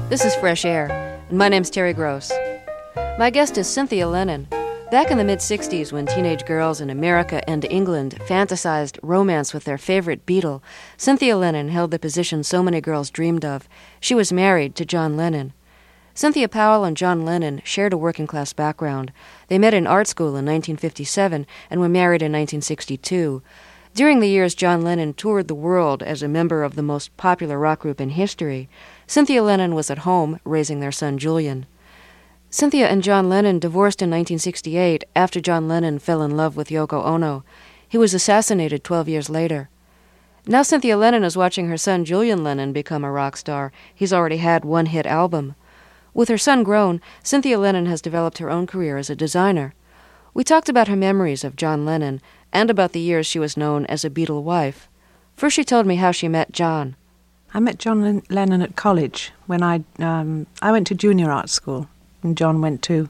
This is Fresh Air, and my name's Terry Gross. My guest is Cynthia Lennon. Back in the mid-'60s, when teenage girls in America and England fantasized romance with their favorite Beatle, Cynthia Lennon held the position so many girls dreamed of. She was married to John Lennon. Cynthia Powell and John Lennon shared a working-class background. They met in art school in 1957 and were married in 1962. During the years John Lennon toured the world as a member of the most popular rock group in history, Cynthia Lennon was at home raising their son Julian. Cynthia and John Lennon divorced in 1968 after John Lennon fell in love with Yoko Ono. He was assassinated 12 years later. Now Cynthia Lennon is watching her son Julian Lennon become a rock star. He's already had one hit album. With her son grown, Cynthia Lennon has developed her own career as a designer. We talked about her memories of John Lennon and about the years she was known as a Beatle wife. First she told me how she met John. I met John Lennon at college when I went to junior art school and John went to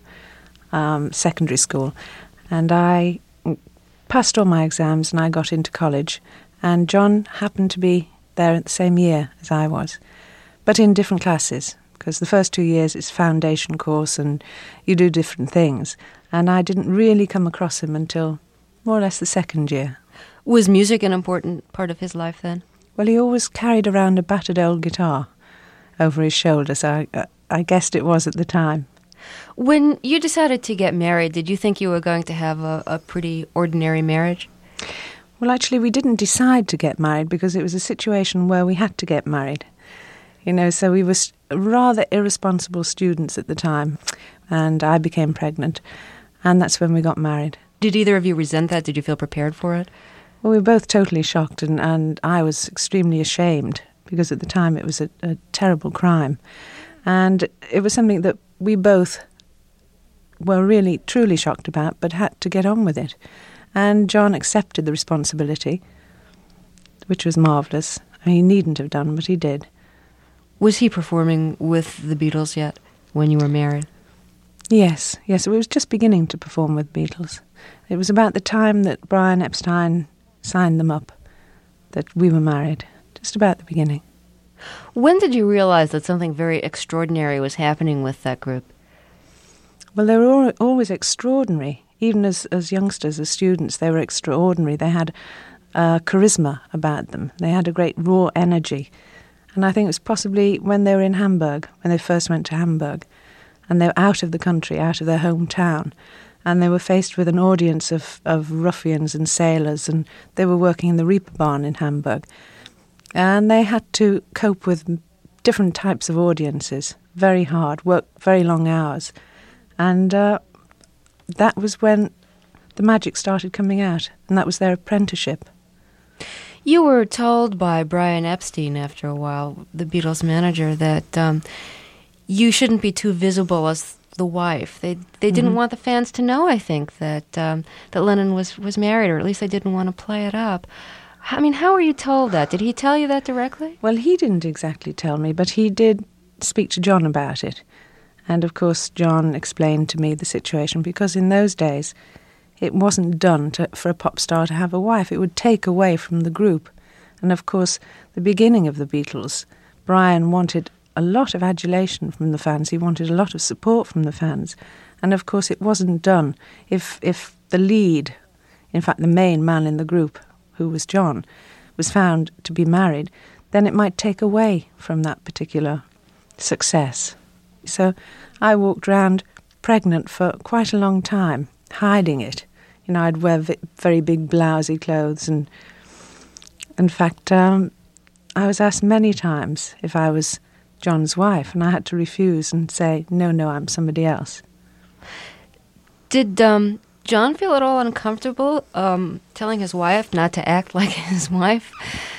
secondary school. And I passed all my exams and I got into college. And John happened to be there at the same year as I was, but in different classes, because the first 2 years it's foundation course and you do different things. And I didn't really come across him until more or less the second year. Was music an important part of his life then? Well, he always carried around a battered old guitar over his shoulder, so I guessed it was at the time. When you decided to get married, did you think you were going to have a pretty ordinary marriage? Well, actually, we didn't decide to get married because it was a situation where we had to get married. You know, so we were rather irresponsible students at the time, and I became pregnant, and that's when we got married. Did either of you resent that? Did you feel prepared for it? Well, we were both totally shocked, and I was extremely ashamed, because at the time it was a terrible crime. And it was something that we both were really, truly shocked about, but had to get on with it. And John accepted the responsibility, which was marvellous. I mean, he needn't have done, but he did. Was he performing with the Beatles yet when you were married? Yes, it was just beginning to perform with Beatles. It was about the time that Brian Epstein signed them up that we were married, just about the beginning. When did you realize that something very extraordinary was happening with that group? Well, they were always extraordinary. Even as youngsters, as students, they were extraordinary. They had charisma about them. They had a great raw energy. And I think it was possibly when they were in Hamburg, when they first went to Hamburg, and they were out of the country, out of their hometown, and they were faced with an audience of ruffians and sailors, and they were working in the Reeperbahn in Hamburg. And they had to cope with different types of audiences, very hard, work very long hours. And that was when the magic started coming out, and that was their apprenticeship. You were told by Brian Epstein after a while, the Beatles manager, that you shouldn't be too visible as the wife. They didn't want the fans to know, I think, that Lennon was married, or at least they didn't want to play it up. I mean, how were you told that? Did he tell you that directly? Well, he didn't exactly tell me, but he did speak to John about it. And, of course, John explained to me the situation, because in those days it wasn't done for a pop star to have a wife. It would take away from the group. And, of course, the beginning of the Beatles, Brian wanted a lot of adulation from the fans. He wanted a lot of support from the fans. And, of course, it wasn't done. If the lead, in fact, the main man in the group, who was John, was found to be married, then it might take away from that particular success. So I walked around pregnant for quite a long time, hiding it. You know, I'd wear very big blousy clothes, and in fact, I was asked many times if I was John's wife, and I had to refuse and say, no, I'm somebody else. Did John feel at all uncomfortable telling his wife not to act like his wife?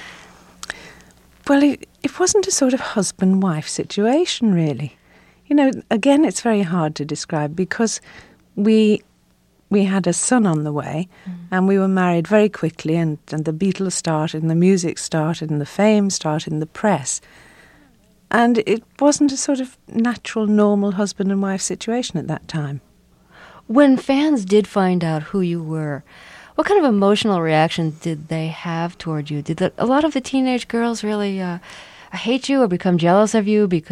Well, it wasn't a sort of husband-wife situation, really. You know, again, it's very hard to describe, because we had a son on the way, and we were married very quickly, and the Beatles started, and the music started, and the fame started, and the press. And it wasn't a sort of natural, normal husband and wife situation at that time. When fans did find out who you were, what kind of emotional reaction did they have toward you? Did a lot of the teenage girls really hate you or become jealous of you because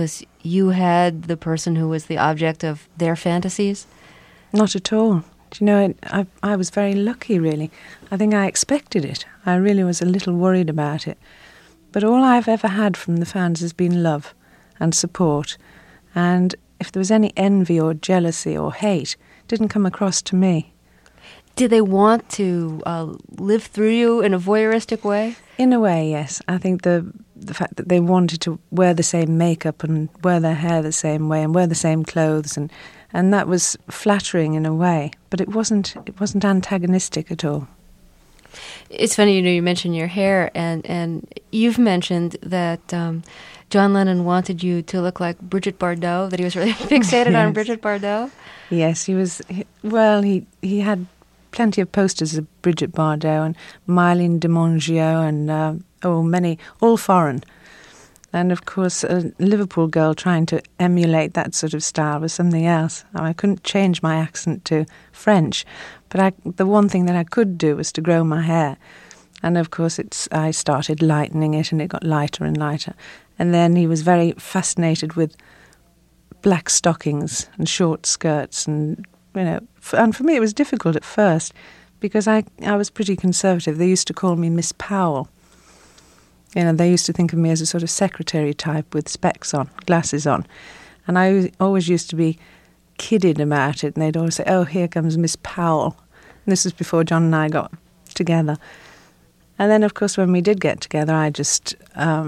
you had the person who was the object of their fantasies? Not at all. Do you know, I was very lucky, really. I think I expected it. I really was a little worried about it. But all I've ever had from the fans has been love and support. And if there was any envy or jealousy or hate, it didn't come across to me. Did they want to live through you in a voyeuristic way? In a way, yes. I think the fact that they wanted to wear the same makeup and wear their hair the same way and wear the same clothes, and that was flattering in a way, but it wasn't antagonistic at all. It's funny, you mentioned your hair, and you've mentioned that John Lennon wanted you to look like Brigitte Bardot, that he was really fixated on Brigitte Bardot. Yes, he was. He had plenty of posters of Brigitte Bardot and Mylène de Mongeau and many, all foreign. And of course, a Liverpool girl trying to emulate that sort of style was something else. I couldn't change my accent to French, but the one thing that I could do was to grow my hair. And of course, I started lightening it, and it got lighter and lighter. And then he was very fascinated with black stockings and short skirts, and and for me it was difficult at first because I was pretty conservative. They used to call me Miss Powell. They used to think of me as a sort of secretary type with specs on, glasses on. And I always used to be kidded about it, and they'd always say, "Oh, here comes Miss Powell." And this was before John and I got together. And then, of course, when we did get together, I just,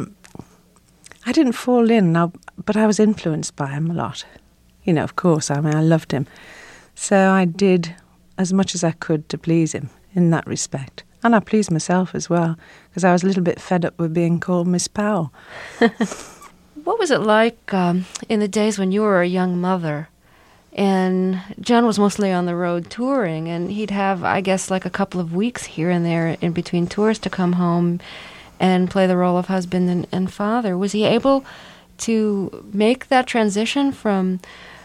I didn't fall in, but I was influenced by him a lot. Of course, I loved him. So I did as much as I could to please him in that respect. And I pleased myself as well, because I was a little bit fed up with being called Miss Powell. What was it like in the days when you were a young mother and John was mostly on the road touring, and he'd have, I guess, like a couple of weeks here and there in between tours to come home and play the role of husband and father? Was he able to make that transition from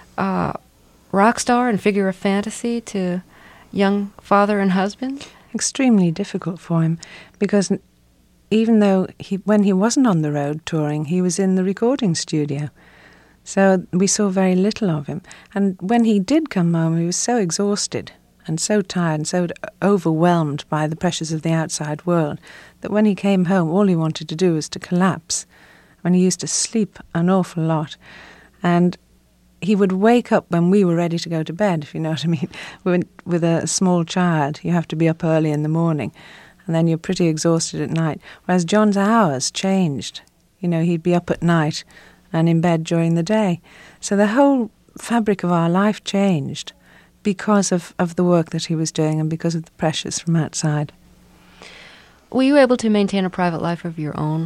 rock star and figure of fantasy to young father and husband? Extremely difficult for him, because even though when he wasn't on the road touring, he was in the recording studio. So we saw very little of him. And when he did come home, he was so exhausted and so tired and so overwhelmed by the pressures of the outside world that when he came home, all he wanted to do was to collapse. When he used to sleep an awful lot. And he would wake up when we were ready to go to bed, if you know what I mean. With a small child, you have to be up early in the morning, and then you're pretty exhausted at night. Whereas John's hours changed. He'd be up at night and in bed during the day. So the whole fabric of our life changed because of the work that he was doing and because of the pressures from outside. Were you able to maintain a private life of your own?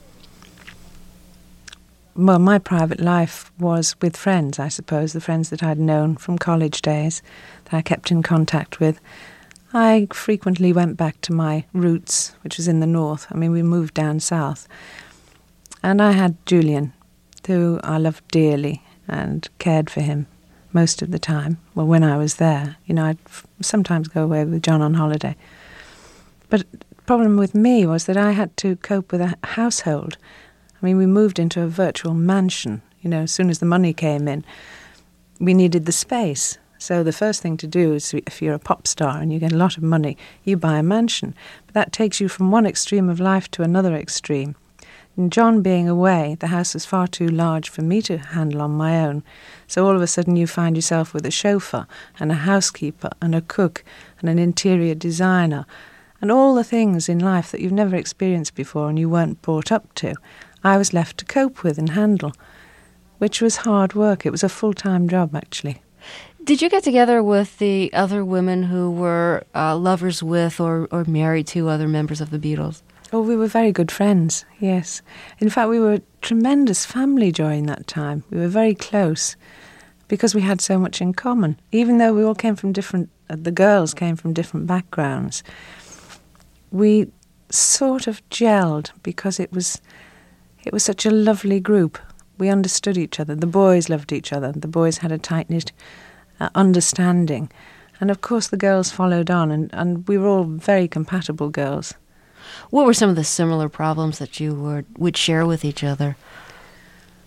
Well, my private life was with friends, I suppose, the friends that I'd known from college days, that I kept in contact with. I frequently went back to my roots, which was in the north. I mean, we moved down south. And I had Julian, who I loved dearly and cared for him most of the time. Well, when I was there, I'd sometimes go away with John on holiday. But the problem with me was that I had to cope with a household. I mean, we moved into a virtual mansion. As soon as the money came in, we needed the space. So the first thing to do is, if you're a pop star and you get a lot of money, you buy a mansion. But that takes you from one extreme of life to another extreme. And John being away, the house was far too large for me to handle on my own. So all of a sudden you find yourself with a chauffeur and a housekeeper and a cook and an interior designer and all the things in life that you've never experienced before and you weren't brought up to. I was left to cope with and handle, which was hard work. It was a full-time job, actually. Did you get together with the other women who were lovers with or married to other members of the Beatles? Oh, we were very good friends, yes. In fact, we were a tremendous family during that time. We were very close because we had so much in common. Even though we all came from the girls came from different backgrounds, we sort of gelled because it was such a lovely group. We understood each other. The boys loved each other. The boys had a tight-knit understanding. And of course the girls followed on, and we were all very compatible girls. What were some of the similar problems that you would share with each other?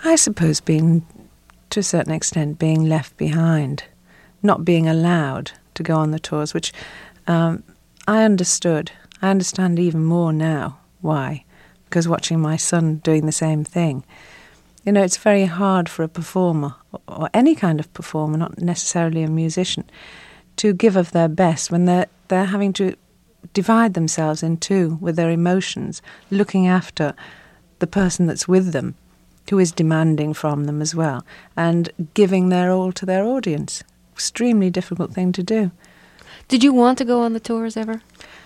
I suppose to a certain extent, being left behind, not being allowed to go on the tours, which I understood. I understand even more now why, because watching my son doing the same thing. You know, it's very hard for a performer, or any kind of performer, not necessarily a musician, to give of their best when they're having to divide themselves in two with their emotions, looking after the person that's with them, who is demanding from them as well, and giving their all to their audience. Extremely difficult thing to do. Did you want to go on the tours ever?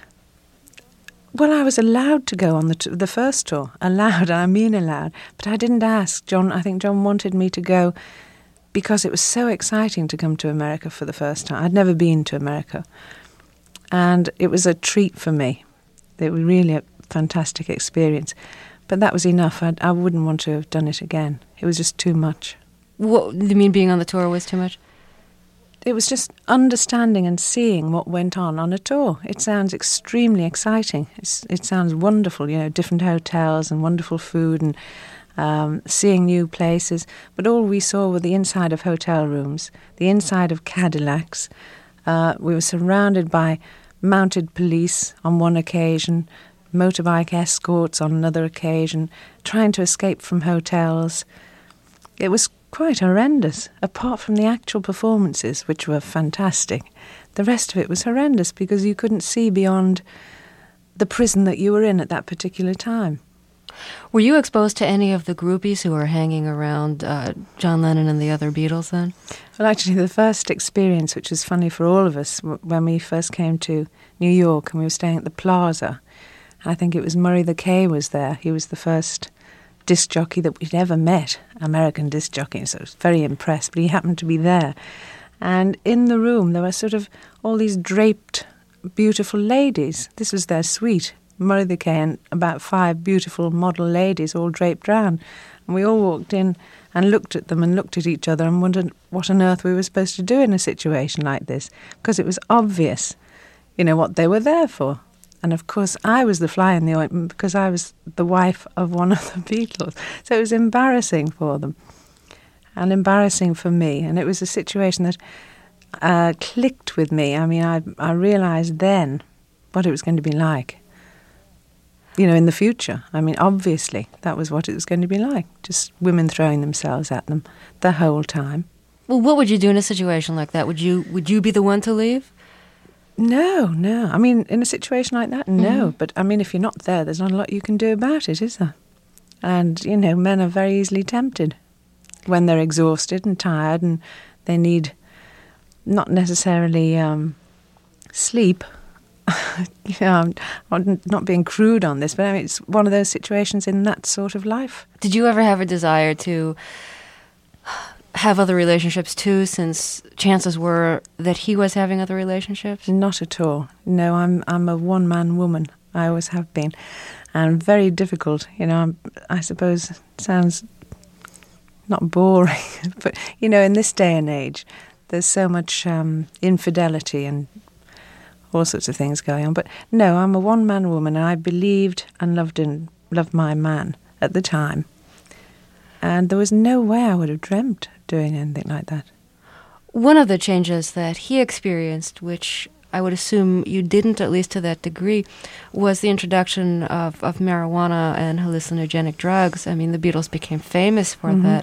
Well, I was allowed to go on the first tour. Allowed, I mean allowed. But I didn't ask. I think John wanted me to go because it was so exciting to come to America for the first time. I'd never been to America. And it was a treat for me. It was really a fantastic experience. But that was enough. I wouldn't want to have done it again. It was just too much. What do you mean being on the tour was too much? It was just understanding and seeing what went on a tour. It sounds extremely exciting. It sounds wonderful, you know, different hotels and wonderful food and seeing new places. But all we saw were the inside of hotel rooms, the inside of Cadillacs. We were surrounded by mounted police on one occasion, motorbike escorts on another occasion, trying to escape from hotels. It was quite horrendous. Apart from the actual performances, which were fantastic, the rest of it was horrendous because you couldn't see beyond the prison that you were in at that particular time. Were you exposed to any of the groupies who were hanging around John Lennon and the other Beatles then? Well, actually, the first experience, which was funny for all of us, when we first came to New York and we were staying at the Plaza, I think it was Murray the K was there. He was the first disc jockey that we'd ever met, American disc jockey, so I was very impressed, but he happened to be there. And in the room there were sort of all these draped, beautiful ladies. This was their suite, Murray the K and about 5 beautiful model ladies all draped round. And we all walked in and looked at them and looked at each other and wondered what on earth we were supposed to do in a situation like this, because it was obvious, you know, what they were there for. And of course, I was the fly in the ointment because I was the wife of one of the Beatles. So it was embarrassing for them and embarrassing for me. And it was a situation that clicked with me. I mean, I realised then what it was going to be like, you know, in the future. I mean, obviously, that was what it was going to be like. Just women throwing themselves at them the whole time. Well, what would you do in a situation like that? Would you be the one to leave? No. I mean, in a situation like that, no. Mm-hmm. But, I mean, if you're not there, there's not a lot you can do about it, is there? And, you know, men are very easily tempted when they're exhausted and tired and they need not necessarily sleep. You know, I'm not being crude on this, but I mean, it's one of those situations in that sort of life. Did you ever have a desire to have other relationships too, since chances were that he was having other relationships? Not at all. No, I'm a one-man woman. I always have been. And very difficult. You know, I suppose it sounds not boring, but, you know, in this day and age, there's so much infidelity and all sorts of things going on. But no, I'm a one-man woman, and I believed and loved my man at the time. And there was no way I would have dreamt doing anything like that. One of the changes that he experienced, which I would assume you didn't, at least to that degree, was the introduction of marijuana and hallucinogenic drugs. I mean, the Beatles became famous for that.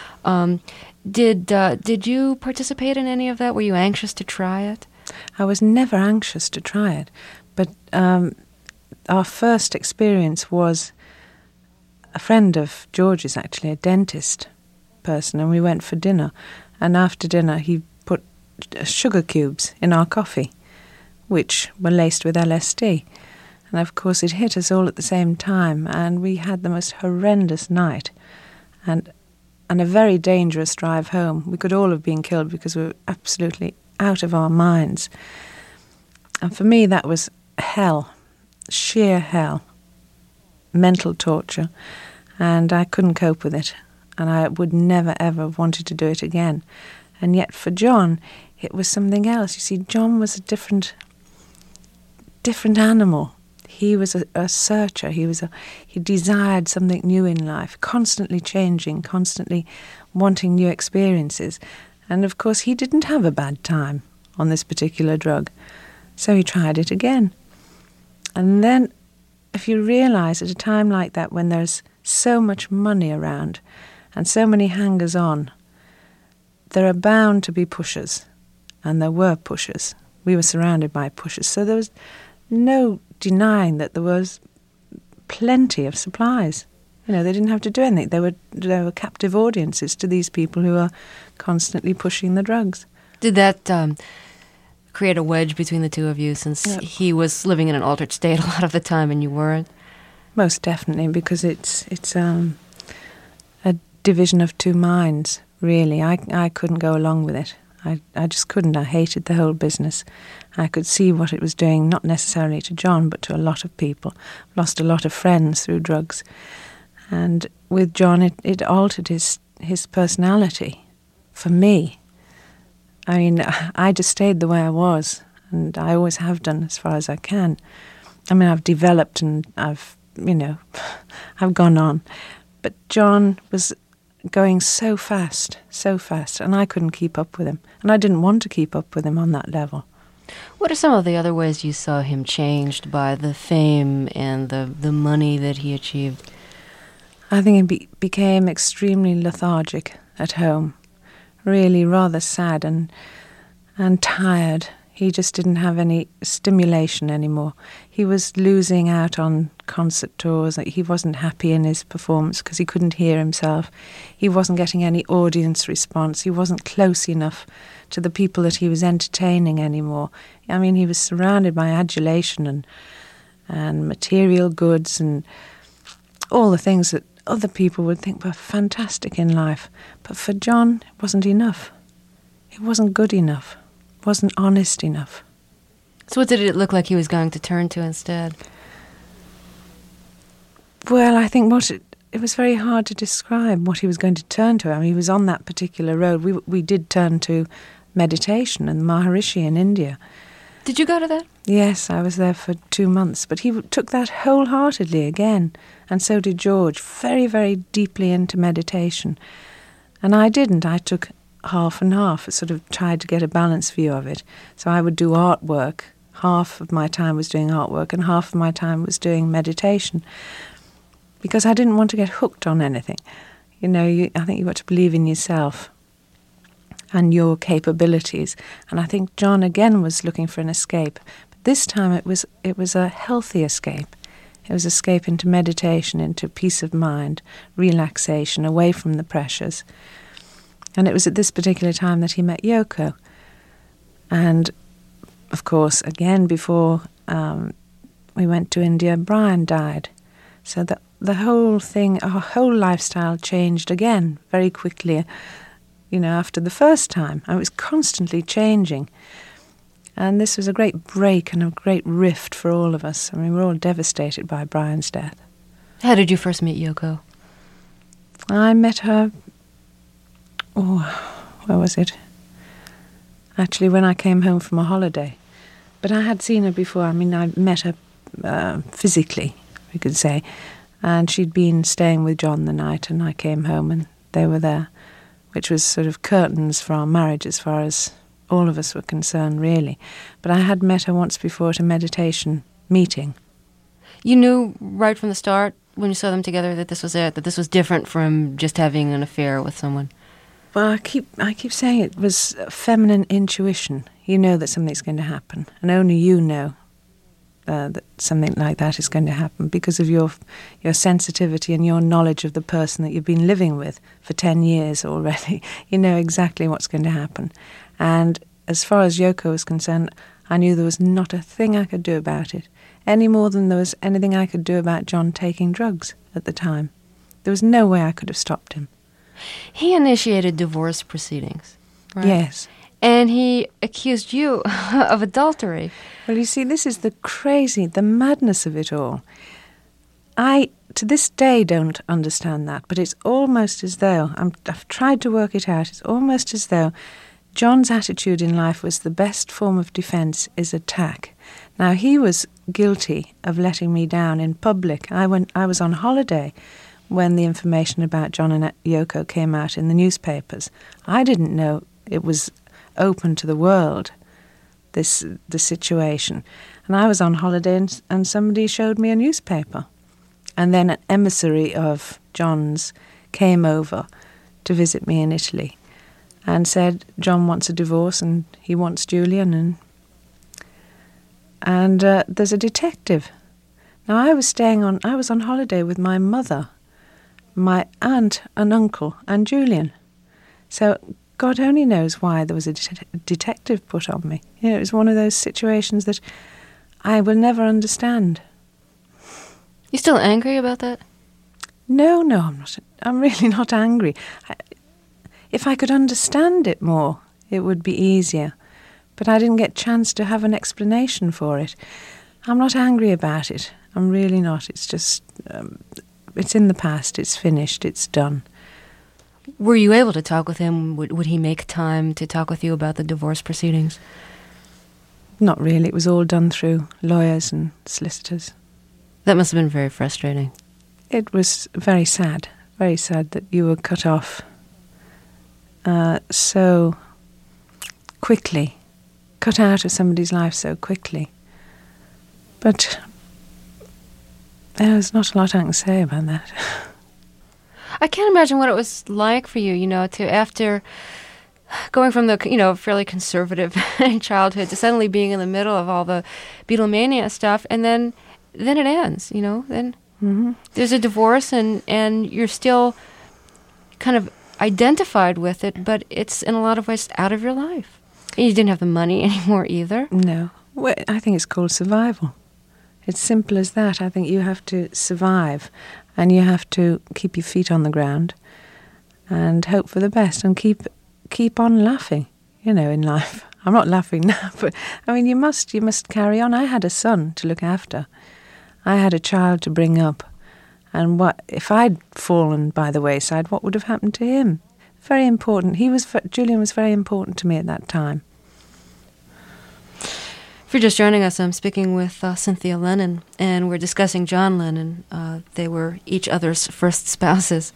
Did you participate in any of that? Were you anxious to try it? I was never anxious to try it, but our first experience was a friend of George's, actually, a dentist person, and we went for dinner. And after dinner, he put sugar cubes in our coffee, which were laced with LSD. And of course, it hit us all at the same time, and we had the most horrendous night and a very dangerous drive home. We could all have been killed because we were absolutely out of our minds. And for me, that was hell, sheer hell, mental torture, and I couldn't cope with it, and I would never ever have wanted to do it again. And yet for John, it was something else. You see, John was a different animal. He was a searcher. He desired something new in life, constantly changing, constantly wanting new experiences. And of course, he didn't have a bad time on this particular drug. So he tried it again. And then, if you realise at a time like that, when there's so much money around and so many hangers-on, there are bound to be pushers. And there were pushers. We were surrounded by pushers. So there was no denying that there was plenty of supplies. You know, they didn't have to do anything. They were captive audiences to these people who are constantly pushing the drugs. Did that create a wedge between the two of you, since he was living in an altered state a lot of the time and you weren't? Most definitely, because it's a division of two minds, really. I couldn't go along with it. I just couldn't. I hated the whole business. I could see what it was doing, not necessarily to John, but to a lot of people. Lost a lot of friends through drugs. And with John, it altered his personality for me. I mean, I just stayed the way I was, and I always have done as far as I can. I mean, I've developed and I've gone on. But John was going so fast, and I couldn't keep up with him. And I didn't want to keep up with him on that level. What are some of the other ways you saw him changed by the fame and the money that he achieved? I think he became extremely lethargic at home, really rather sad and tired. He just didn't have any stimulation anymore. He was losing out on concert tours. He wasn't happy in his performance because he couldn't hear himself. He wasn't getting any audience response. He wasn't close enough to the people that he was entertaining anymore. I mean, he was surrounded by adulation and material goods and all the things that other people would think were fantastic in life. But for John, it wasn't enough. It wasn't good enough. It wasn't honest enough. So what did it look like he was going to turn to instead? Well, I think it was very hard to describe what he was going to turn to. I mean, he was on that particular road. We did turn to meditation and Maharishi in India. Did you go to that? Yes, I was there for 2 months. But he took that wholeheartedly again. And so did George, very, very deeply into meditation. And I didn't. I took half and half. I sort of tried to get a balanced view of it. So I would do artwork. Half of my time was doing artwork and half of my time was doing meditation. Because I didn't want to get hooked on anything. You know, I think you've got to believe in yourself and your capabilities. And I think John again was looking for an escape. But this time it was a healthy escape. It was escape into meditation, into peace of mind, relaxation, away from the pressures. And it was at this particular time that he met Yoko. And, of course, again, before we went to India, Brian died. So the whole thing, our whole lifestyle changed again very quickly, you know, after the first time. And it was constantly changing. And this was a great break and a great rift for all of us. I mean, we were all devastated by Brian's death. How did you first meet Yoko? I met her, where was it? Actually, when I came home from a holiday. But I had seen her before. I mean, I met her physically, we could say. And she'd been staying with John the night, and I came home and they were there, which was sort of curtains for our marriage as far as all of us were concerned, really. But I had met her once before at a meditation meeting. You knew right from the start, when you saw them together, that this was it, that this was different from just having an affair with someone? Well, I keep saying it was feminine intuition. You know that something's going to happen, and only you know that something like that is going to happen because of your sensitivity and your knowledge of the person that you've been living with for 10 years already. You know exactly what's going to happen. And as far as Yoko was concerned, I knew there was not a thing I could do about it, any more than there was anything I could do about John taking drugs at the time. There was no way I could have stopped him. He initiated divorce proceedings, right? Yes. And he accused you of adultery. Well, you see, this is the madness of it all. I, to this day, don't understand that, but it's almost as though, I've tried to work it out, it's almost as though John's attitude in life was the best form of defence is attack. Now, he was guilty of letting me down in public. I was on holiday when the information about John and Yoko came out in the newspapers. I didn't know it was open to the world, the situation. And I was on holiday and somebody showed me a newspaper. And then an emissary of John's came over to visit me in Italy and said, John wants a divorce and he wants Julian. And there's a detective. Now, I was on holiday with my mother, my aunt and uncle and Julian. So God only knows why there was a detective put on me. You know, it was one of those situations that I will never understand. You still angry about that? No, I'm not. I'm really not angry. If I could understand it more, it would be easier. But I didn't get a chance to have an explanation for it. I'm not angry about it. I'm really not. It's just, it's in the past. It's finished. It's done. Were you able to talk with him? Would he make time to talk with you about the divorce proceedings? Not really. It was all done through lawyers and solicitors. That must have been very frustrating. It was very sad that you were cut off so quickly, cut out of somebody's life so quickly. But there's not a lot I can say about that. I can't imagine what it was like for you, to after going from the, fairly conservative childhood to suddenly being in the middle of all the Beatlemania stuff, and then it ends, then there's a divorce and you're still kind of identified with it, but it's in a lot of ways out of your life. And you didn't have the money anymore either. No. Well, I think it's called survival. It's simple as that. I think you have to survive and you have to keep your feet on the ground and hope for the best and keep on laughing, in life. I'm not laughing now, but I mean you must carry on. I had a son to look after. I had a child to bring up. And what if I'd fallen by the wayside, what would have happened to him? Very important. Julian was very important to me at that time. If you're just joining us, I'm speaking with Cynthia Lennon, and we're discussing John Lennon. They were each other's first spouses.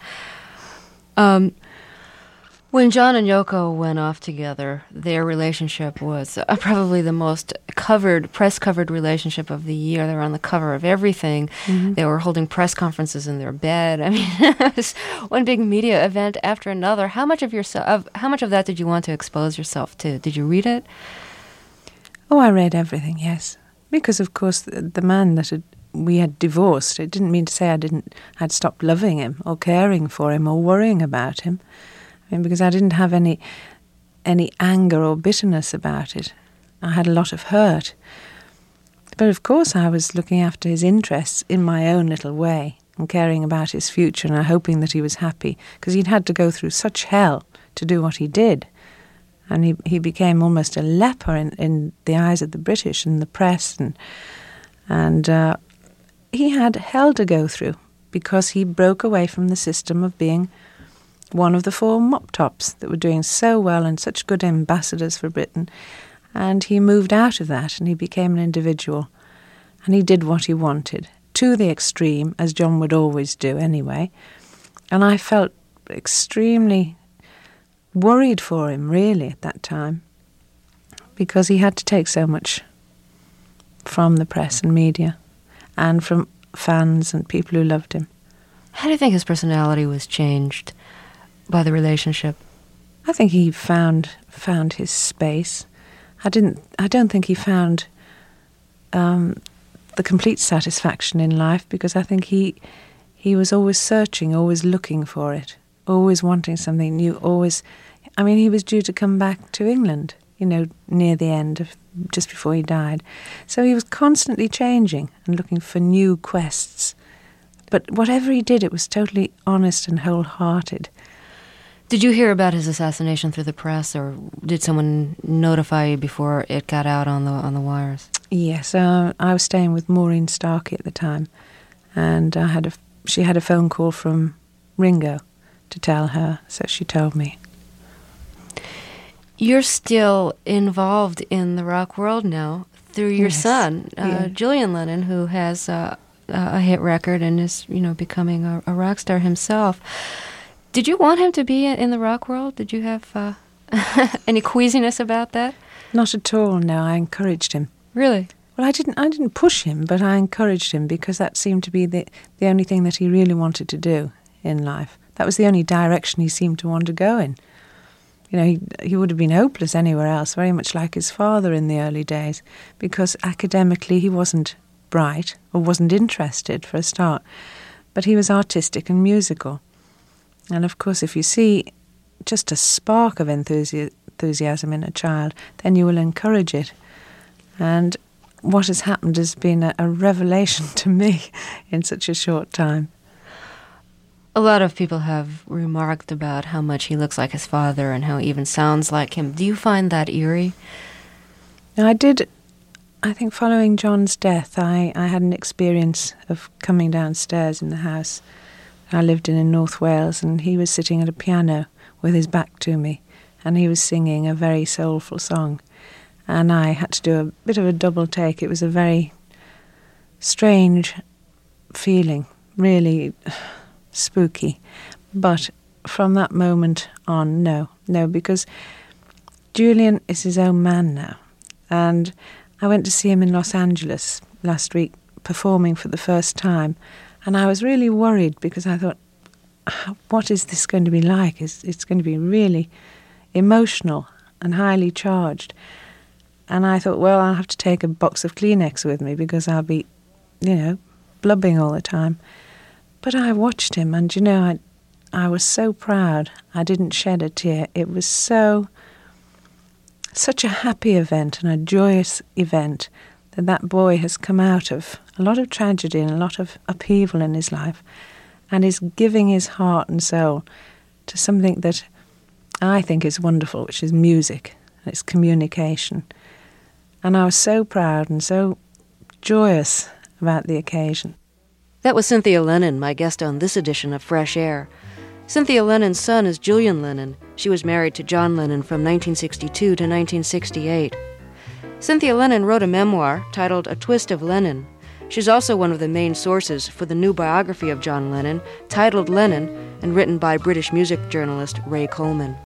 When John and Yoko went off together, their relationship was probably the most press-covered relationship of the year. They were on the cover of everything. Mm-hmm. They were holding press conferences in their bed. I mean, it was one big media event after another. How much of that did you want to expose yourself to? Did you read it? Oh, I read everything, yes. Because, of course, the man that we had divorced, it didn't mean to say I'd stopped loving him or caring for him or worrying about him. I mean, because I didn't have any anger or bitterness about it. I had a lot of hurt. But of course I was looking after his interests in my own little way and caring about his future and hoping that he was happy, because he'd had to go through such hell to do what he did. And he became almost a leper in the eyes of the British and the press. And he had hell to go through because he broke away from the system of being one of the 4 mop tops that were doing so well and such good ambassadors for Britain. And he moved out of that and he became an individual. And he did what he wanted, to the extreme, as John would always do anyway. And I felt extremely worried for him, really, at that time, because he had to take so much from the press and media and from fans and people who loved him. How do you think his personality was changed by the relationship? I think he found his space. I don't think he found the complete satisfaction in life, because I think he was always searching, always looking for it, always wanting something new, always. I mean, he was due to come back to England, near the end of just before he died. So he was constantly changing and looking for new quests. But whatever he did, it was totally honest and wholehearted. Did you hear about his assassination through the press, or did someone notify you before it got out on the wires? Yes, I was staying with Maureen Starkey at the time, and she had a phone call from Ringo to tell her, so she told me. You're still involved in the rock world now. through your Yes. son, Yeah. Julian Lennon, who has a hit record and is, becoming a rock star himself. Did you want him to be in the rock world? Did you have any queasiness about that? Not at all, no, I encouraged him. Really? Well, I didn't push him, but I encouraged him because that seemed to be the only thing that he really wanted to do in life. That was the only direction he seemed to want to go in. He would have been hopeless anywhere else, very much like his father in the early days, because academically he wasn't bright or wasn't interested for a start, but he was artistic and musical. And of course, if you see just a spark of enthusiasm in a child, then you will encourage it. And what has happened has been a revelation to me in such a short time. A lot of people have remarked about how much he looks like his father and how he even sounds like him. Do you find that eerie? I did. I think following John's death, I had an experience of coming downstairs in the house I lived in North Wales, and he was sitting at a piano with his back to me, and he was singing a very soulful song. And I had to do a bit of a double take. It was a very strange feeling, really spooky. But from that moment on, no, because Julian is his own man now. And I went to see him in Los Angeles last week, performing for the first time. And I was really worried because I thought, what is this going to be like? It's going to be really emotional and highly charged. And I thought, well, I'll have to take a box of Kleenex with me because I'll be, blubbing all the time. But I watched him, and, I was so proud. I didn't shed a tear. It was such a happy event and a joyous event that boy has come out of a lot of tragedy and a lot of upheaval in his life and is giving his heart and soul to something that I think is wonderful, which is music. It's communication. And I was so proud and so joyous about the occasion. That was Cynthia Lennon, my guest on this edition of Fresh Air. Cynthia Lennon's son is Julian Lennon. She was married to John Lennon from 1962 to 1968. Cynthia Lennon wrote a memoir titled A Twist of Lennon. She's also one of the main sources for the new biography of John Lennon, titled Lennon, and written by British music journalist Ray Coleman.